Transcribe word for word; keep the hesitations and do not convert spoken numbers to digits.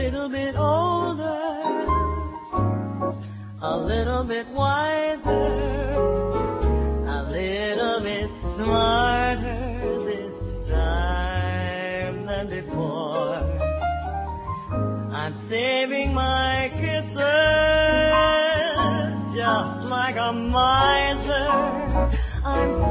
little bit older, a little bit wiser, a little bit smarter this time than before. I'm saving my kisses just like a miser. I'm